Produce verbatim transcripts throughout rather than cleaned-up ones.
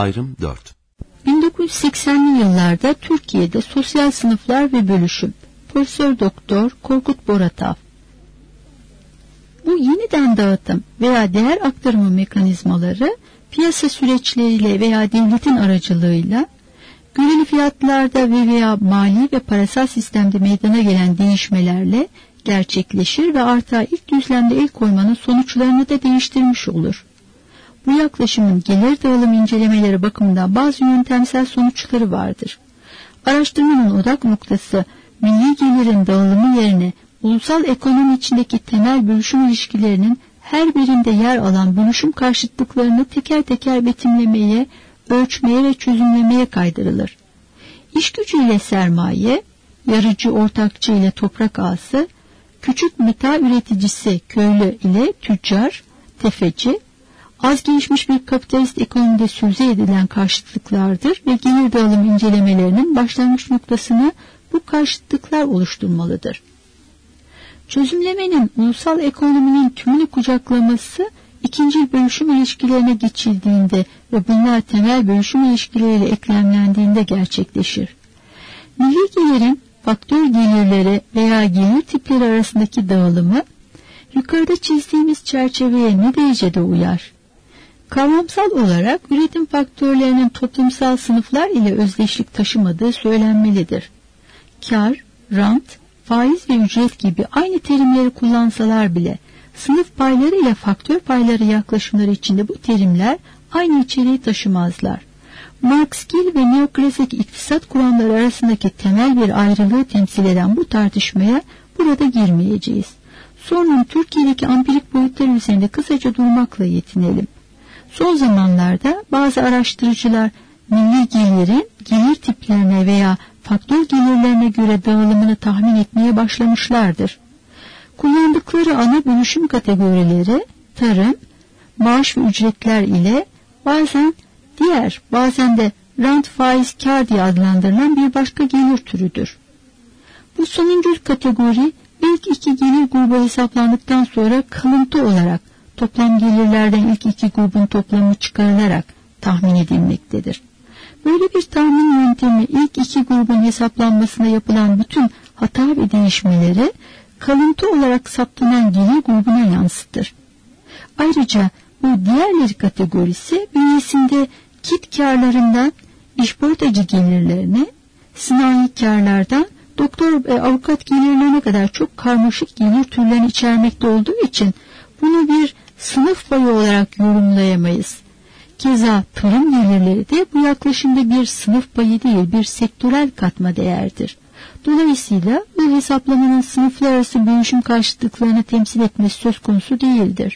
Ayrım dört. bin dokuz yüz seksenli yıllarda Türkiye'de sosyal sınıflar ve bölüşüm. Profesör Doktor Korkut Boratav. Bu yeniden dağıtım veya değer aktarımı mekanizmaları piyasa süreçleriyle veya devletin aracılığıyla göreli fiyatlarda ve veya mali ve parasal sistemde meydana gelen değişmelerle gerçekleşir ve artığa ilk düzlemde el koymanın sonuçlarını da değiştirmiş olur. Bu yaklaşımın gelir dağılım incelemeleri bakımından bazı yöntemsel sonuçları vardır. Araştırmanın odak noktası milli gelirin dağılımı yerine ulusal ekonomi içindeki temel bölüşüm ilişkilerinin her birinde yer alan bölüşüm karşıtlıklarını teker teker betimlemeye, ölçmeye ve çözümlemeye kaydırılır. İş gücüyle sermaye, yarıcı ortakçı ile toprak ağası, küçük meta üreticisi köylü ile tüccar, tefeci, az gelişmiş bir kapitalist ekonomide söze edilen karşıtlıklardır ve gelir dağılım incelemelerinin başlangıç noktasını bu karşıtlıklar oluşturmalıdır. Çözümlemenin ulusal ekonominin tümünü kucaklaması ikinci bölüşüm ilişkilerine geçildiğinde ve bunlar temel bölüşüm ilişkileriyle eklemlendiğinde gerçekleşir. Milli gelirin faktör gelirleri veya gelir tipleri arasındaki dağılımı yukarıda çizdiğimiz çerçeveye ne derecede uyar? Kavramsal olarak üretim faktörlerinin toplumsal sınıflar ile özdeşlik taşımadığı söylenmelidir. Kar, rant, faiz ve ücret gibi aynı terimleri kullansalar bile sınıf payları ile faktör payları yaklaşımları içinde bu terimler aynı içeriği taşımazlar. Marx-Gill ve neoklasik iktisat kuramları arasındaki temel bir ayrılığı temsil eden bu tartışmaya burada girmeyeceğiz. Sorunun Türkiye'deki ampirik boyutları üzerinde kısaca durmakla yetinelim. Son zamanlarda bazı araştırıcılar milli gelirin gelir tiplerine veya faktör gelirlerine göre dağılımını tahmin etmeye başlamışlardır. Kullandıkları ana bölüşüm kategorileri tarım, maaş ve ücretler ile bazen diğer, bazen de rant, faiz, kar diye adlandırılan bir başka gelir türüdür. Bu sonuncu kategori ilk iki gelir grubu hesaplandıktan sonra kalıntı olarak toplam gelirlerden ilk iki grubun toplamı çıkarılarak tahmin edilmektedir. Böyle bir tahmin yöntemi ilk iki grubun hesaplanmasına yapılan bütün hata ve değişmeleri kalıntı olarak saptanan gelir grubuna yansıtır. Ayrıca bu diğerleri kategorisi bünyesinde kit karlarından işportacı gelirlerine, sanayi karlardan doktor ve avukat gelirlerine kadar çok karmaşık gelir türlerini içermekte olduğu için bunu bir sınıf payı olarak yorumlayamayız. Keza tarım gelirleri de bu yaklaşımda bir sınıf payı değil, bir sektörel katma değerdir. Dolayısıyla bu hesaplamanın sınıflar arası bölüşüm karşıtlıklarını temsil etmesi söz konusu değildir.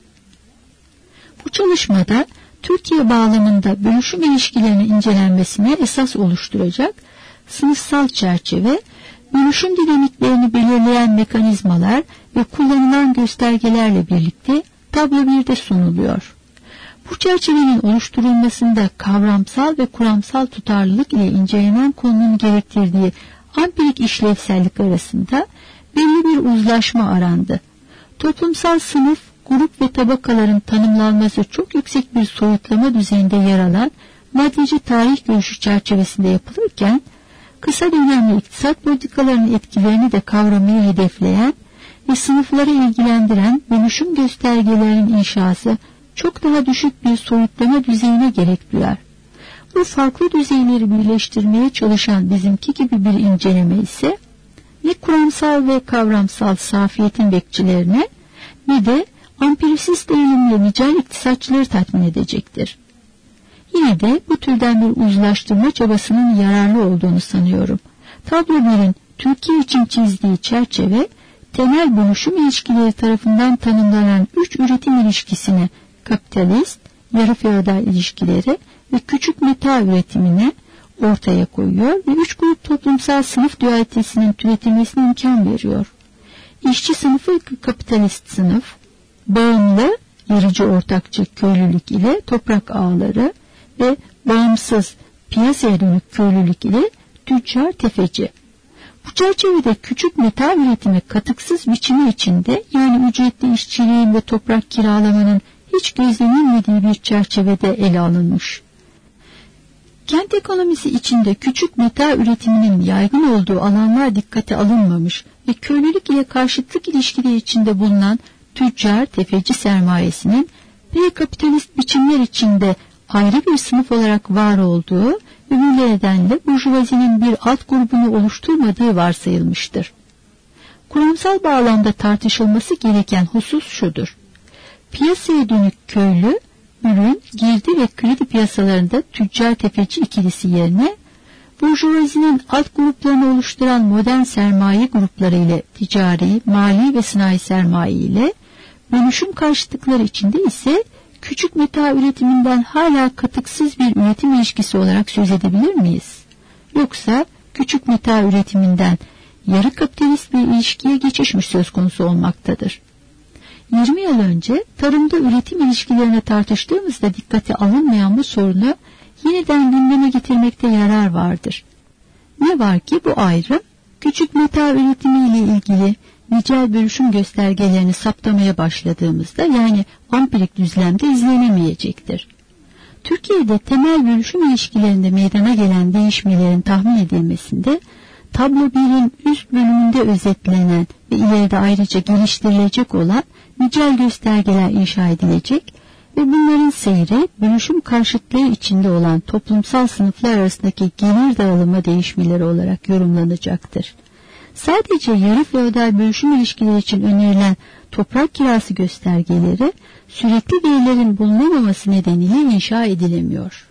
Bu çalışmada Türkiye bağlamında bölüşüm ilişkilerinin incelenmesine esas oluşturacak sınıfsal çerçeve, bölüşüm dinamiklerini belirleyen mekanizmalar ve kullanılan göstergelerle birlikte tablo birde sunuluyor. Bu çerçevenin oluşturulmasında kavramsal ve kuramsal tutarlılık ile incelenen konunun gerektirdiği ampirik işlevsellik arasında belli bir uzlaşma arandı. Toplumsal sınıf, grup ve tabakaların tanımlanması çok yüksek bir soyutlama düzeyinde yer alan maddeci tarih görüşü çerçevesinde yapılırken, kısa dönemli iktisat politikalarının etkilerini de kavramayı hedefleyen ve sınıfları ilgilendiren bölüşüm göstergelerinin inşası çok daha düşük bir soyutlama düzeyine gerek duyar. Bu farklı düzeyleri birleştirmeye çalışan bizimki gibi bir inceleme ise ne kuramsal ve kavramsal safiyetin bekçilerine ne de ampirisist eğilimle nicel iktisatçıları tatmin edecektir. Yine de bu türden bir uzlaştırma çabasının yararlı olduğunu sanıyorum. Tablo birin Türkiye için çizdiği çerçeve, temel bölüşüm ilişkileri tarafından tanımlanan üç üretim ilişkisini, kapitalist, yarı feodal ilişkileri ve küçük meta üretimine ortaya koyuyor ve üç grup toplumsal sınıf dualitesinin türetilmesine imkan veriyor. İşçi sınıfı kapitalist sınıf, bağımlı, yarıcı ortakçı köylülük ile toprak ağaları ve bağımsız piyasaya dönük köylülük ile tüccar tefeci. Bu çerçevede küçük meta üretimi katıksız biçimi içinde, yani ücretli işçiliğin ve toprak kiralamanın hiç gözlenilmediği bir çerçevede ele alınmış. Kent ekonomisi içinde küçük meta üretiminin yaygın olduğu alanlar dikkate alınmamış ve köylülük ile karşıtlık ilişkileri içinde bulunan tüccar, tefeci sermayesinin pre-kapitalist biçimler içinde ayrı bir sınıf olarak var olduğu ve bu nedenle burjuvazinin bir alt grubunu oluşturmadığı varsayılmıştır. Kuramsal bağlamda tartışılması gereken husus şudur: piyasaya dönük köylü, ürün, girdi ve kredi piyasalarında tüccar tefeci ikilisi yerine burjuvazinin alt gruplarını oluşturan modern sermaye grupları ile ticari, mali ve sanayi sermaye ile dönüşüm karşıtlıkları içinde ise küçük meta üretiminden hala katıksız bir üretim ilişkisi olarak söz edebilir miyiz? Yoksa küçük meta üretiminden yarı kapitalist bir ilişkiye geçiş mi söz konusu olmaktadır? yirmi yıl önce tarımda üretim ilişkilerini tartıştığımızda dikkate alınmayan bu sorunu yeniden gündeme getirmekte yarar vardır. Ne var ki bu ayrım küçük meta üretimi ile ilgili nicel bölüşüm göstergelerini saptamaya başladığımızda, yani ampirik düzlemde izlenemeyecektir. Türkiye'de temel bölüşüm ilişkilerinde meydana gelen değişmelerin tahmin edilmesinde tablo birin üst bölümünde özetlenen ve ileride ayrıca geliştirilecek olan nicel göstergeler inşa edilecek ve bunların seyri bölüşüm karşıtlığı içinde olan toplumsal sınıflar arasındaki gelir dağılımı değişmeleri olarak yorumlanacaktır. Sadece yarı feodal bölüşüm ilişkileri için önerilen toprak kirası göstergeleri sürekli verilerin bulunamaması nedeniyle inşa edilemiyor.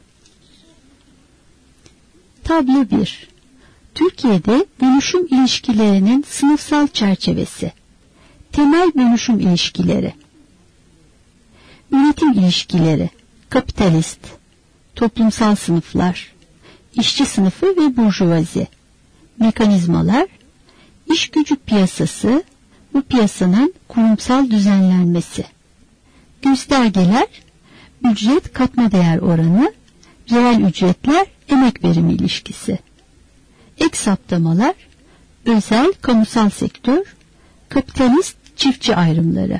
Tablo bir. Türkiye'de bölüşüm ilişkilerinin sınıfsal çerçevesi. Temel bölüşüm ilişkileri. Üretim ilişkileri, kapitalist, toplumsal sınıflar, işçi sınıfı ve burjuvazi, mekanizmalar, iş gücü piyasası, bu piyasanın kurumsal düzenlenmesi, göstergeler, ücret katma değer oranı, reel ücretler, emek verimi ilişkisi, ek saptamalar, özel kamusal sektör, kapitalist çiftçi ayrımları.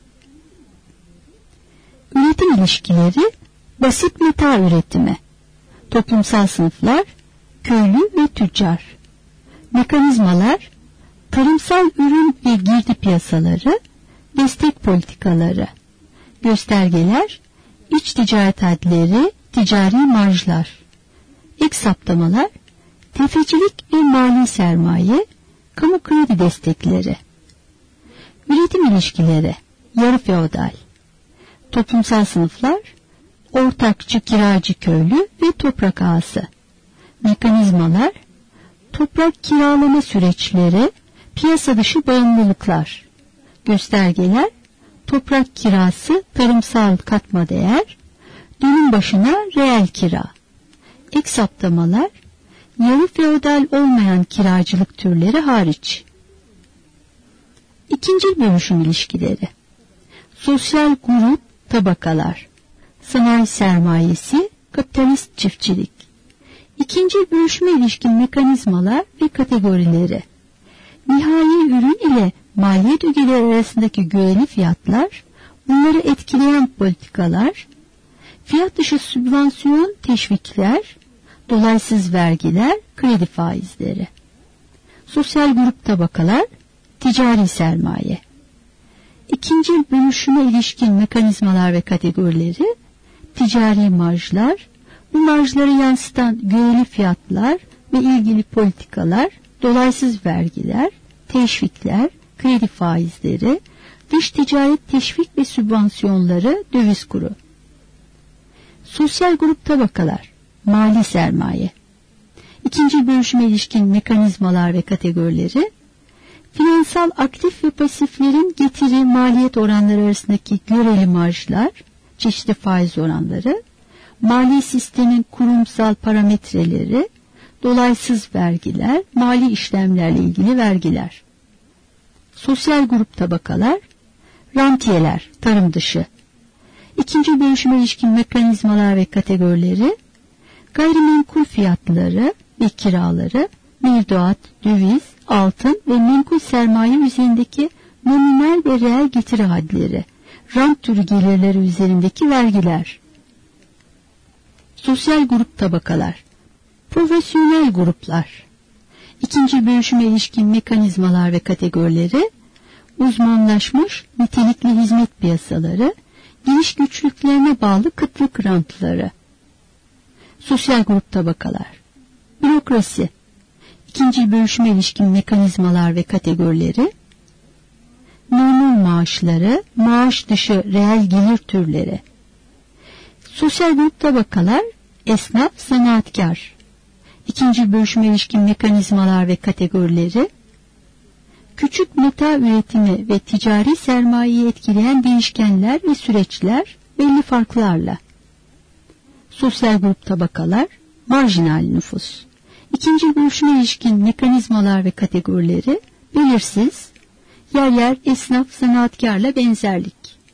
Üretim ilişkileri, basit meta üretimi, toplumsal sınıflar, köylü ve tüccar, mekanizmalar, tarımsal ürün ve girdi piyasaları, destek politikaları, göstergeler, iç ticaret hadleri, ticari marjlar, ek saptamalar, tefecilik ve mali sermaye, kamu kredi destekleri. Üretim ilişkileri, yarı feodal, toplumsal sınıflar, ortakçı, kiracı, köylü ve toprak ağası, mekanizmalar, toprak kiralama süreçleri, piyasa dışı bağımlılıklar, göstergeler, toprak kirası, tarımsal katma değer, dönüm başına reel kira, ek saptamalar, yarı feodal olmayan kiracılık türleri hariç. İkinci bölüşüm ilişkileri, sosyal grup, tabakalar, sanayi sermayesi, kapitalist çiftçilik, ikinci bölüşme ilişkin mekanizmalar ve kategorileri, nihai ürün ile maliyet ögeleri arasındaki göreli fiyatlar, bunları etkileyen politikalar, fiyat dışı sübvansiyon, teşvikler, dolaysız vergiler, kredi faizleri, sosyal grup tabakalar, ticari sermaye. İkinci bölüşüme ilişkin mekanizmalar ve kategorileri, ticari marjlar, bu marjları yansıtan göreli fiyatlar ve ilgili politikalar, dolaysız vergiler, teşvikler, kredi faizleri, dış ticaret teşvik ve sübvansiyonları, döviz kuru. Sosyal grup tabakalar, mali sermaye. İkinci bölüşüme ilişkin mekanizmalar ve kategorileri, finansal aktif ve pasiflerin getiri maliyet oranları arasındaki göreli marjlar, çeşitli faiz oranları, mali sistemin kurumsal parametreleri, dolaysız vergiler, mali işlemlerle ilgili vergiler. Sosyal grup tabakalar, rantiyeler, tarım dışı. İkinci bölüşüme ilişkin mekanizmalar ve kategorileri, gayrimenkul fiyatları ve kiraları, mevduat, döviz, altın ve menkul sermaye üzerindeki nominal ve reel getiri hadleri, rant türü gelirleri üzerindeki vergiler. Sosyal grup tabakalar. Profesyonel gruplar. İkinci bölüşüme ilişkin mekanizmalar ve kategorileri. Uzmanlaşmış nitelikli hizmet piyasaları. Geniş güçlüklerine bağlı kıtlık rantları. Sosyal grup tabakalar. Bürokrasi. İkinci bölüşüme ilişkin mekanizmalar ve kategorileri. Memur maaşları, maaş dışı reel gelir türleri. Sosyal grup tabakalar, esnaf, zanaatkar. İkinci bölüşüme ilişkin mekanizmalar ve kategorileri. Küçük meta üretimi ve ticari sermayeyi etkileyen değişkenler ve süreçler belli farklarla. Sosyal grup tabakalar, marjinal nüfus. İkinci bölüşüme ilişkin mekanizmalar ve kategorileri belirsiz, yer yer esnaf, zanaatkarla benzerlik.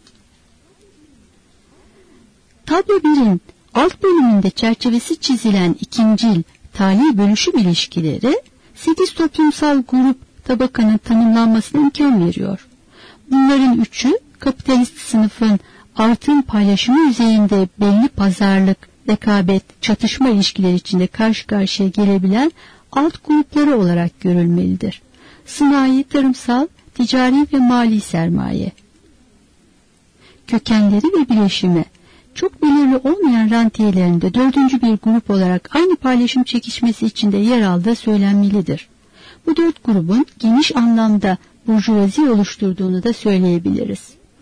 Tablo birin alt bölümünde çerçevesi çizilen ikincil tali bölüşüm ilişkileri sekiz toplumsal grup tabakanın tanımlanmasına imkan veriyor. Bunların üçü kapitalist sınıfın artım paylaşımı yüzeyinde belli pazarlık, rekabet, çatışma ilişkileri içinde karşı karşıya gelebilen alt grupları olarak görülmelidir. Sanayi, tarımsal, ticari ve mali sermaye. Kökenleri ve bileşimi. Çok belirli olmayan rantiyelerinde dördüncü bir grup olarak aynı paylaşım çekişmesi içinde yer aldığı söylenmelidir. Bu dört grubun geniş anlamda burjuvazi oluşturduğunu da söyleyebiliriz.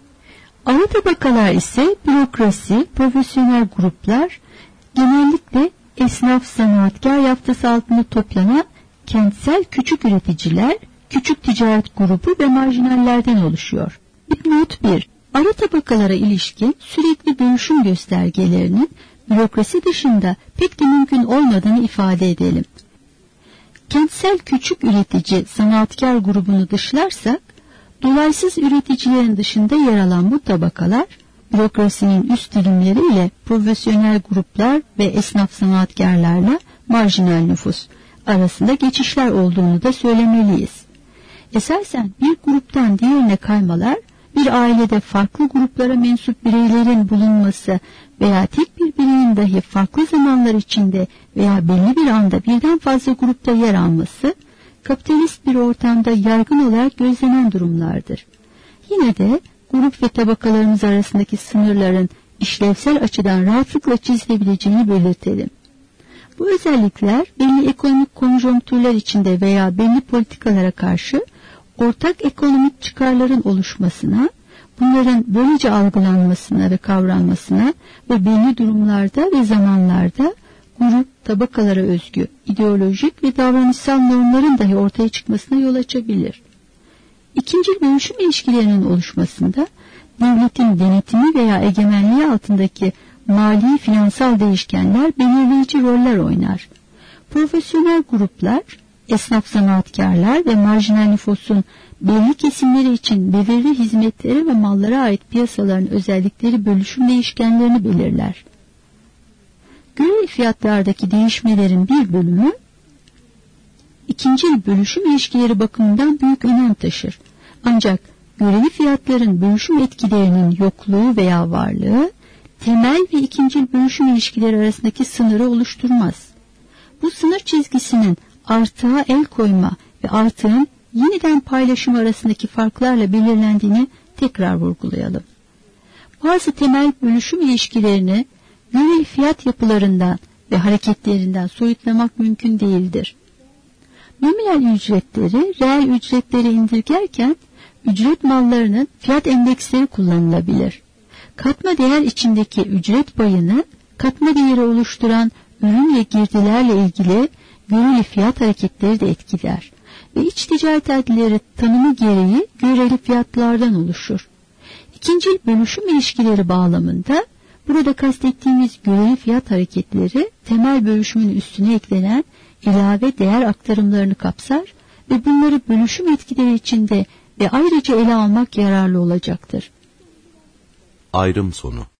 Ara tabakalar ise bürokrasi, profesyonel gruplar, genellikle esnaf, zanaatkar yaftası altında toplanan kentsel küçük üreticiler, küçük ticaret grubu ve marjinallerden oluşuyor. Not bir. Ara tabakalara ilişkin sürekli bölüşüm göstergelerinin bürokrasi dışında pek de mümkün olmadığını ifade edelim. Kentsel küçük üretici, zanaatkar grubunu dışlarsak, dolaysız üreticilerin dışında yer alan bu tabakalar, bürokrasinin üst dilimleriyle profesyonel gruplar ve esnaf zanaatkarlarla marjinal nüfus arasında geçişler olduğunu da söylemeliyiz. Esasen bir gruptan diğerine kaymalar, bir ailede farklı gruplara mensup bireylerin bulunması veya tek bir bireyin dahi farklı zamanlar içinde veya belli bir anda birden fazla grupta yer alması, kapitalist bir ortamda yaygın olarak gözlenen durumlardır. Yine de grup ve tabakalarımız arasındaki sınırların işlevsel açıdan rahatlıkla çizilebileceğini belirtelim. Bu özellikler belli ekonomik konjonktürler içinde veya belli politikalara karşı ortak ekonomik çıkarların oluşmasına, bunların böylece algılanmasına ve kavranmasına ve belli durumlarda ve zamanlarda grup, tabakalara özgü ideolojik ve davranışsal normların dahi ortaya çıkmasına yol açabilir. İkincil bölüşüm ilişkilerinin oluşmasında devletin denetimi veya egemenliği altındaki mali finansal değişkenler belirleyici roller oynar. Profesyonel gruplar, esnaf zanaatkarlar ve marjinal nüfusun belli kesimleri için belirli hizmetlere ve mallara ait piyasaların özellikleri bölüşüm değişkenlerini belirler. Görev fiyatlardaki değişmelerin bir bölümü, ikincil bölüşüm ilişkileri bakımından büyük önem taşır. Ancak göreli fiyatların bölüşüm etkilerinin yokluğu veya varlığı, temel ve ikincil bölüşüm ilişkileri arasındaki sınırı oluşturmaz. Bu sınır çizgisinin artığa el koyma ve artığın yeniden paylaşım arasındaki farklarla belirlendiğini tekrar vurgulayalım. Bazı temel bölüşüm ilişkilerini göreli fiyat yapılarından ve hareketlerinden soyutlamak mümkün değildir. Nominal ücretleri, reel ücretleri indirgerken ücret mallarının fiyat endeksleri kullanılabilir. Katma değer içindeki ücret payını katma değeri oluşturan ürün ve girdilerle ilgili göreli fiyat hareketleri de etkiler ve iç ticaret adilleri tanımı gereği göreli fiyatlardan oluşur. İkincil bölüşüm ilişkileri bağlamında burada kastettiğimiz göreli fiyat hareketleri temel bölüşümün üstüne eklenen ilave değer aktarımlarını kapsar ve bunları bölüşüm etkileri içinde ve ayrıca ele almak yararlı olacaktır. Ayrım sonu.